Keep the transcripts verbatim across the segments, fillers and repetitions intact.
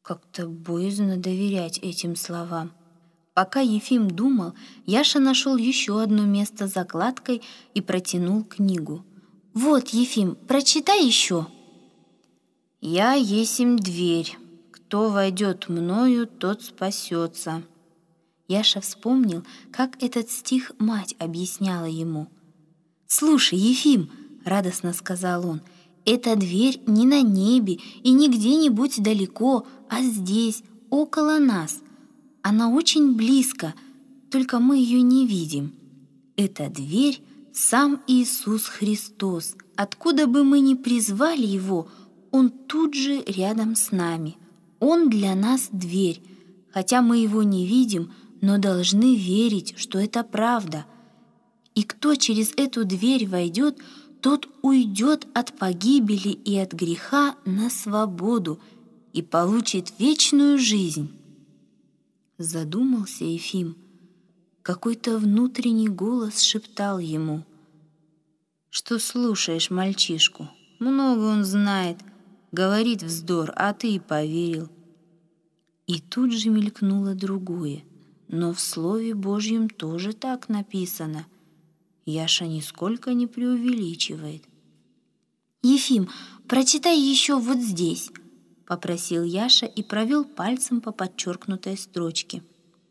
Как-то боязно доверять этим словам. Пока Ефим думал, Яша нашел еще одно место с закладкой и протянул книгу. «Вот, Ефим, прочитай еще». «Я есмь дверь. Кто войдет мною, тот спасется». Яша вспомнил, как этот стих мать объясняла ему. «Слушай, Ефим», — радостно сказал он, — «эта дверь не на небе и не где-нибудь далеко, а здесь, около нас. Она очень близко, только мы ее не видим. Эта дверь — сам Иисус Христос. Откуда бы мы ни призвали Его, Он тут же рядом с нами. Он для нас дверь, хотя мы Его не видим, но должны верить, что это правда. И кто через эту дверь войдет, тот уйдет от погибели и от греха на свободу и получит вечную жизнь». Задумался Ефим. Какой-то внутренний голос шептал ему: «Что слушаешь мальчишку? Много он знает, говорит вздор, а ты и поверил». И тут же мелькнуло другое. Но в Слове Божьем тоже так написано. Яша нисколько не преувеличивает. «Ефим, прочитай еще вот здесь», — попросил Яша и провел пальцем по подчеркнутой строчке.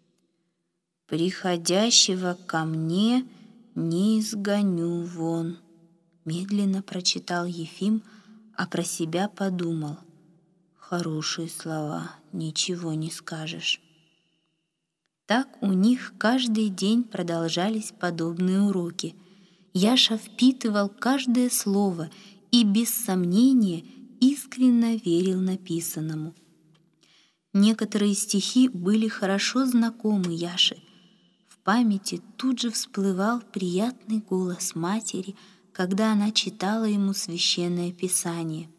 «Приходящего ко мне не изгоню вон», — медленно прочитал Ефим, а про себя подумал: «Хорошие слова, ничего не скажешь». Так у них каждый день продолжались подобные уроки. Яша впитывал каждое слово и без сомнения искренне верил написанному. Некоторые стихи были хорошо знакомы Яше. В памяти тут же всплывал приятный голос матери, когда она читала ему священное писание.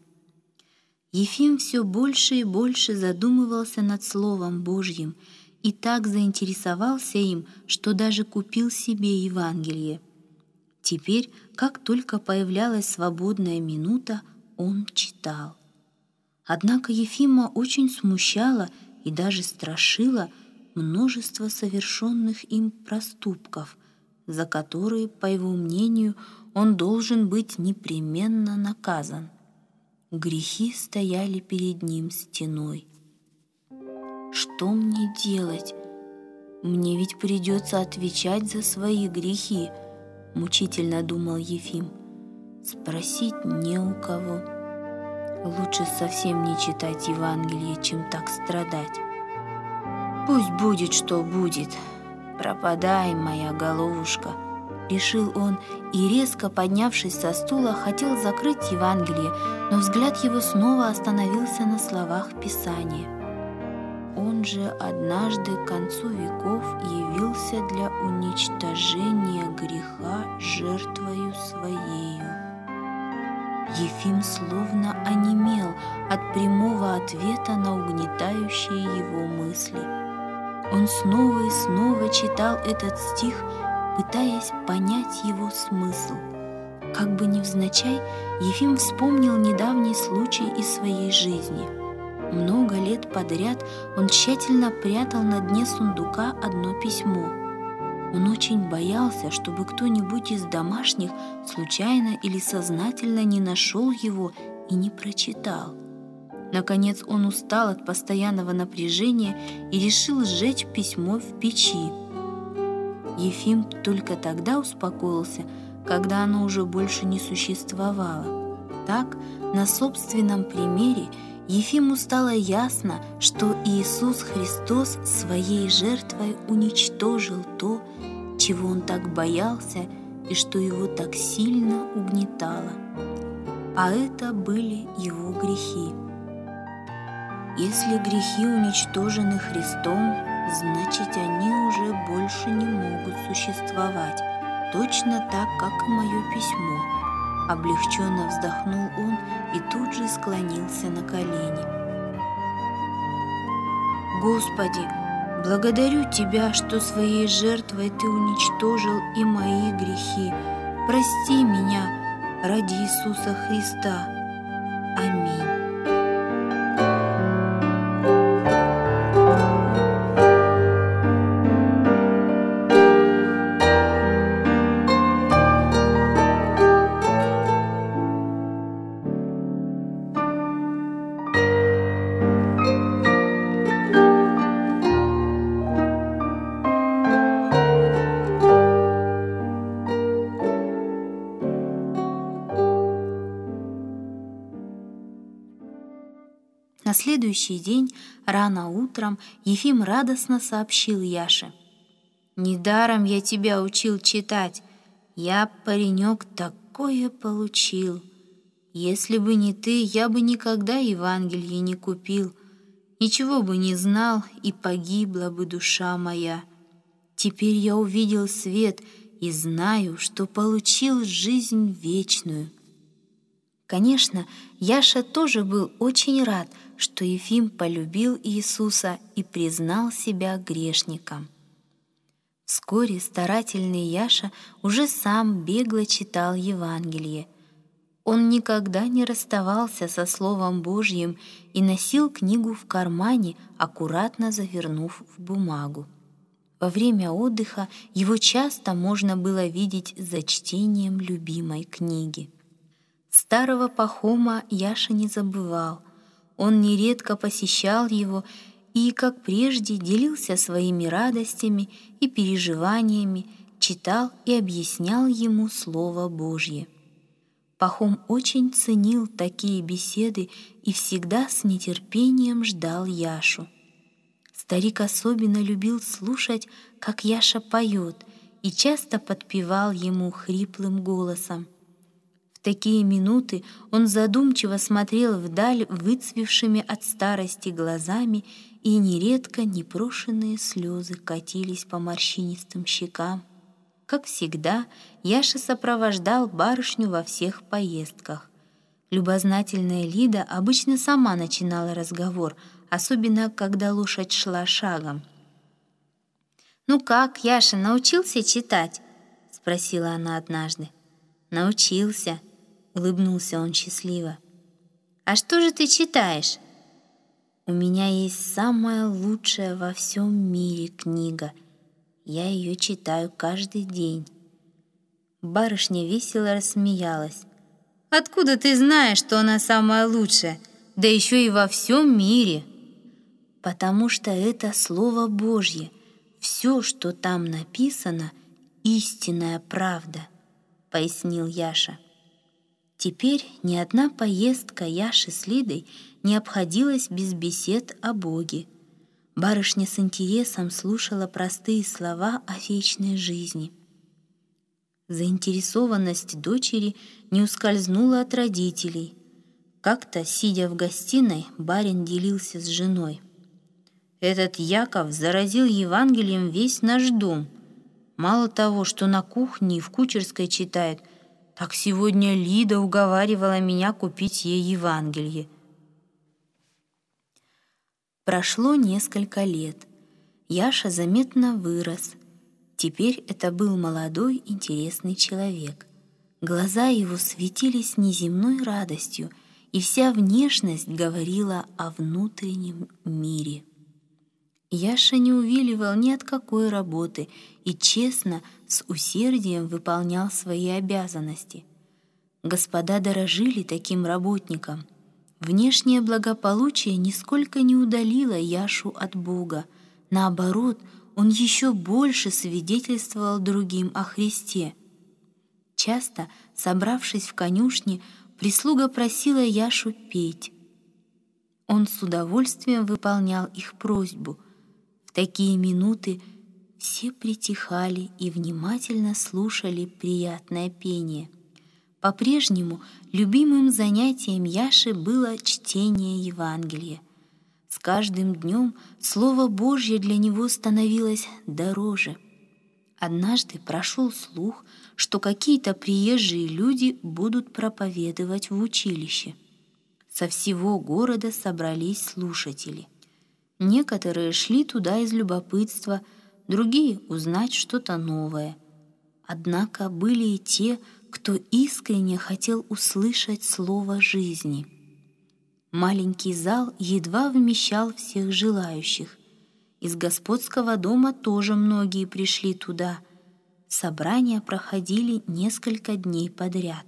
Ефим все больше и больше задумывался над Словом Божьим и так заинтересовался им, что даже купил себе Евангелие. Теперь, как только появлялась свободная минута, он читал. Однако Ефима очень смущало и даже страшило множество совершенных им проступков, за которые, по его мнению, он должен быть непременно наказан. Грехи стояли перед ним стеной. «Что мне делать? Мне ведь придется отвечать за свои грехи», — мучительно думал Ефим. «Спросить не у кого. Лучше совсем не читать Евангелие, чем так страдать. Пусть будет, что будет. Пропадай, моя головушка», — решил он и, резко поднявшись со стула, хотел закрыть Евангелие, но взгляд его снова остановился на словах Писания. Он же однажды к концу веков явился для уничтожения греха жертвою своею. Ефим словно онемел от прямого ответа на угнетающие его мысли. Он снова и снова читал этот стих, пытаясь понять его смысл. Как бы невзначай, Ефим вспомнил недавний случай из своей жизни. Много лет подряд он тщательно прятал на дне сундука одно письмо. Он очень боялся, чтобы кто-нибудь из домашних случайно или сознательно не нашел его и не прочитал. Наконец он устал от постоянного напряжения и решил сжечь письмо в печи. Ефим только тогда успокоился, когда оно уже больше не существовало. Так, на собственном примере, Ефиму стало ясно, что Иисус Христос своей жертвой уничтожил то, чего он так боялся и что его так сильно угнетало. А это были его грехи. Если грехи уничтожены Христом, значит, они уже больше не могут существовать, точно так, как и мое письмо. Облегченно вздохнул он и тут же склонился на колени. «Господи, благодарю Тебя, что своей жертвой Ты уничтожил и мои грехи. Прости меня ради Иисуса Христа. Аминь». На следующий день, рано утром, Ефим радостно сообщил Яше: «Недаром я тебя учил читать. Я, паренек, такое получил. Если бы не ты, я бы никогда Евангелие не купил, ничего бы не знал, и погибла бы душа моя. Теперь я увидел свет и знаю, что получил жизнь вечную». Конечно, Яша тоже был очень рад, что Ефим полюбил Иисуса и признал себя грешником. Вскоре старательный Яша уже сам бегло читал Евангелие. Он никогда не расставался со Словом Божьим и носил книгу в кармане, аккуратно завернув в бумагу. Во время отдыха его часто можно было видеть за чтением любимой книги. Старого Пахома Яша не забывал. Он нередко посещал его и, как прежде, делился своими радостями и переживаниями, читал и объяснял ему Слово Божье. Пахом очень ценил такие беседы и всегда с нетерпением ждал Яшу. Старик особенно любил слушать, как Яша поет, и часто подпевал ему хриплым голосом. В такие минуты он задумчиво смотрел вдаль выцвевшими от старости глазами, и нередко непрошенные слезы катились по морщинистым щекам. Как всегда, Яша сопровождал барышню во всех поездках. Любознательная Лида обычно сама начинала разговор, особенно когда лошадь шла шагом. «Ну как, Яша, научился читать?» — спросила она однажды. «Научился», — улыбнулся он счастливо. «А что же ты читаешь?» «У меня есть самая лучшая во всем мире книга. Я ее читаю каждый день». Барышня весело рассмеялась. «Откуда ты знаешь, что она самая лучшая, да еще и во всем мире?» «Потому что это Слово Божье. Все, что там написано, истинная правда», — пояснил Яша. Теперь ни одна поездка Яши с Лидой не обходилась без бесед о Боге. Барышня с интересом слушала простые слова о вечной жизни. Заинтересованность дочери не ускользнула от родителей. Как-то, сидя в гостиной, барин делился с женой: «Этот Яков заразил Евангелием весь наш дом. Мало того, что на кухне и в кучерской читает, так сегодня Лида уговаривала меня купить ей Евангелие». Прошло несколько лет. Яша заметно вырос. Теперь это был молодой, интересный человек. Глаза его светились неземной радостью, и вся внешность говорила о внутреннем мире. Яша не увиливал ни от какой работы и честно, с усердием выполнял свои обязанности. Господа дорожили таким работником. Внешнее благополучие нисколько не удалило Яшу от Бога. Наоборот, он еще больше свидетельствовал другим о Христе. Часто, собравшись в конюшне, прислуга просила Яшу петь. Он с удовольствием выполнял их просьбу. В такие минуты все притихали и внимательно слушали приятное пение. По-прежнему любимым занятием Яши было чтение Евангелия. С каждым днем Слово Божье для него становилось дороже. Однажды прошел слух, что какие-то приезжие люди будут проповедовать в училище. Со всего города собрались слушатели. Некоторые шли туда из любопытства, другие — узнать что-то новое. Однако были и те, кто искренне хотел услышать слово жизни. Маленький зал едва вмещал всех желающих. Из господского дома тоже многие пришли туда. Собрания проходили несколько дней подряд.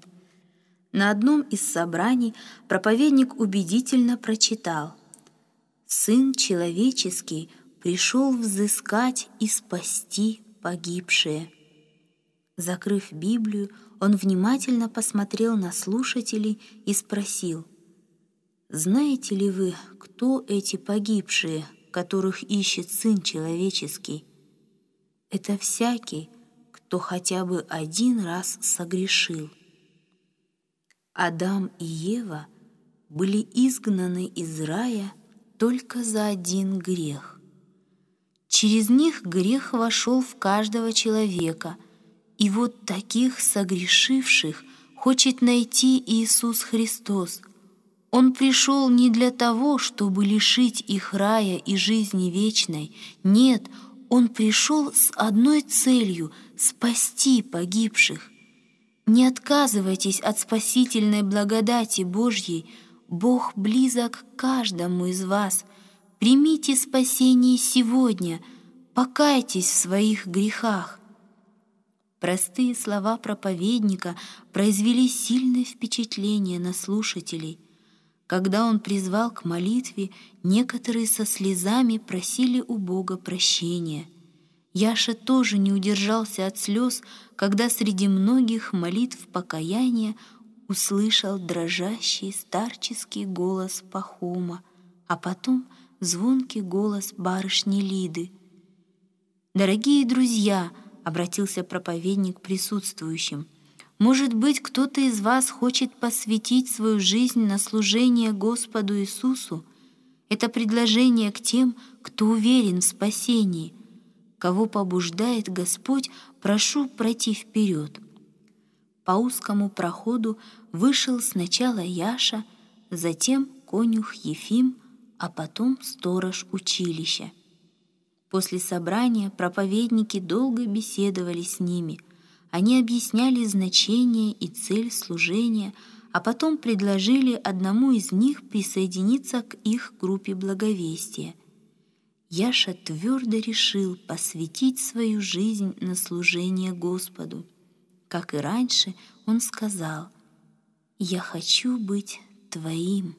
На одном из собраний проповедник убедительно прочитал: «Сын человеческий пришел взыскать и спасти погибшие». Закрыв Библию, он внимательно посмотрел на слушателей и спросил: Знаете ли вы, кто эти погибшие, которых ищет Сын Человеческий? Это всякий, кто хотя бы один раз согрешил. Адам и Ева были изгнаны из рая только за один грех. Через них грех вошел в каждого человека, и вот таких согрешивших хочет найти Иисус Христос. Он пришел не для того, чтобы лишить их рая и жизни вечной. Нет, Он пришел с одной целью — спасти погибших. Не отказывайтесь от спасительной благодати Божьей. Бог близок к каждому из вас. Примите спасение сегодня, покайтесь в своих грехах. Простые слова проповедника произвели сильное впечатление на слушателей. Когда он призвал к молитве, некоторые со слезами просили у Бога прощения. Яша тоже не удержался от слез, когда среди многих молитв покаяния услышал дрожащий старческий голос Пахома, а потом звонкий голос барышни Лиды. «Дорогие друзья!» — обратился проповедник к присутствующим. «Может быть, кто-то из вас хочет посвятить свою жизнь на служение Господу Иисусу? Это предложение к тем, кто уверен в спасении. Кого побуждает Господь, прошу пройти вперед». По узкому проходу вышел сначала Яша, затем конюх Ефим, а потом сторож училища. После собрания проповедники долго беседовали с ними. Они объясняли значение и цель служения, а потом предложили одному из них присоединиться к их группе благовестия. Яша твердо решил посвятить свою жизнь на служение Господу. Как и раньше, он сказал: «Я хочу быть Твоим».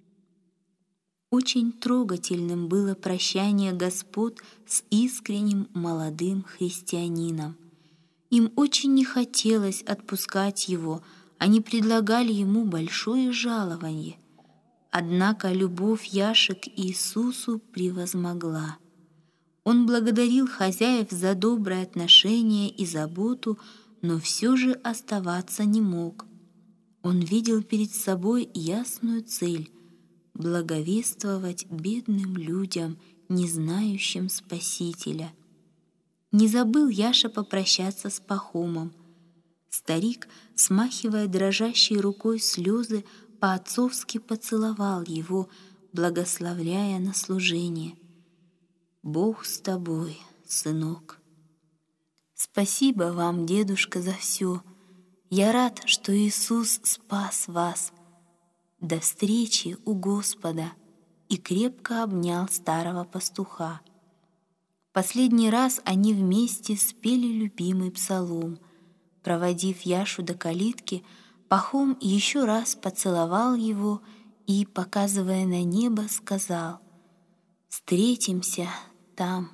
Очень трогательным было прощание господ с искренним молодым христианином. Им очень не хотелось отпускать его, они предлагали ему большое жалование. Однако любовь Яши к Иисусу превозмогла. Он благодарил хозяев за доброе отношение и заботу, но все же оставаться не мог. Он видел перед собой ясную цель — благовествовать бедным людям, не знающим Спасителя. Не забыл Яша попрощаться с Пахомом. Старик, смахивая дрожащей рукой слезы, по-отцовски поцеловал его, благословляя на служение. «Бог с тобой, сынок». «Спасибо вам, дедушка, за все. Я рад, что Иисус спас вас. До встречи у Господа», и крепко обнял старого пастуха. Последний раз они вместе спели любимый псалом. Проводив Яшу до калитки, Пахом еще раз поцеловал его и, показывая на небо, сказал: «Встретимся там».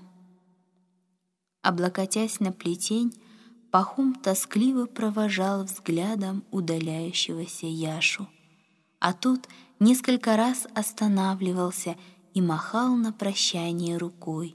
Облокотясь на плетень, Пахом тоскливо провожал взглядом удаляющегося Яшу, а тот несколько раз останавливался и махал на прощание рукой.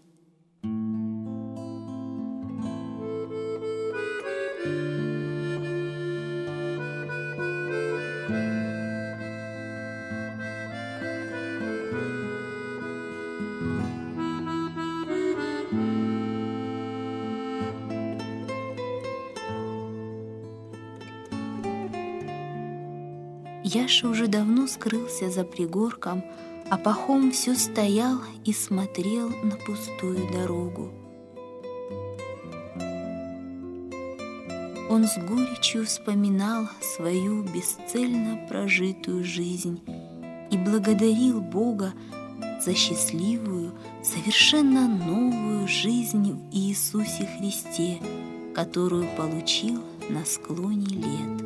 Яша уже давно скрылся за пригорком, а Пахом все стоял и смотрел на пустую дорогу. Он с горечью вспоминал свою бесцельно прожитую жизнь и благодарил Бога за счастливую, совершенно новую жизнь в Иисусе Христе, которую получил на склоне лет.